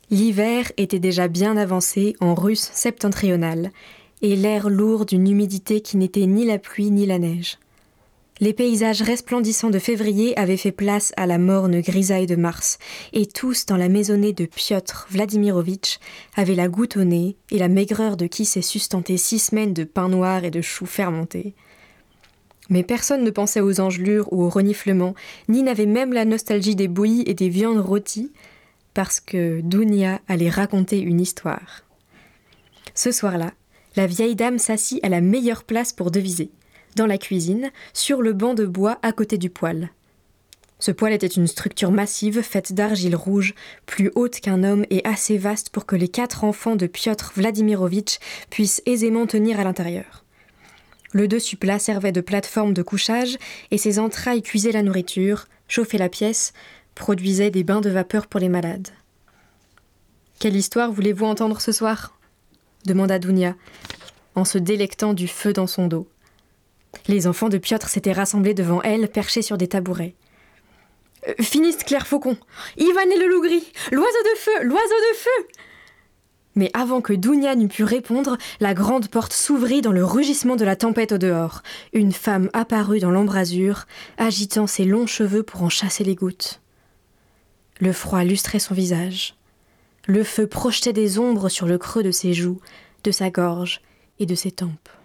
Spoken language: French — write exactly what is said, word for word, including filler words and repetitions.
L'hiver était déjà bien avancé en Russe septentrionale, et l'air lourd d'une humidité qui n'était ni la pluie ni la neige. Les paysages resplendissants de février avaient fait place à la morne grisaille de mars, et tous dans la maisonnée de Piotr Vladimirovitch avaient la goutte au nez et la maigreur de qui s'est sustenté six semaines de pain noir et de choux fermentés. Mais personne ne pensait aux engelures ou aux reniflements, ni n'avait même la nostalgie des bouillies et des viandes rôties, parce que Dounia allait raconter une histoire. Ce soir-là, la vieille dame s'assit à la meilleure place pour deviser, dans la cuisine, sur le banc de bois à côté du poêle. Ce poêle était une structure massive faite d'argile rouge, plus haute qu'un homme et assez vaste pour que les quatre enfants de Piotr Vladimirovitch puissent aisément tenir à l'intérieur. Le dessus plat servait de plateforme de couchage et ses entrailles cuisaient la nourriture, chauffaient la pièce, produisaient des bains de vapeur pour les malades. « Quelle histoire voulez-vous entendre ce soir ?» demanda Dounia, en se délectant du feu dans son dos. Les enfants de Piotr s'étaient rassemblés devant elle, perchés sur des tabourets. Euh, « Finiste Claire Faucon, Ivan et le loup gris, l'oiseau de feu, l'oiseau de feu !» Mais avant que Dounia n'eût pu répondre, la grande porte s'ouvrit dans le rugissement de la tempête au dehors. Une femme apparut dans l'embrasure, agitant ses longs cheveux pour en chasser les gouttes. Le froid lustrait son visage. Le feu projetait des ombres sur le creux de ses joues, de sa gorge et de ses tempes.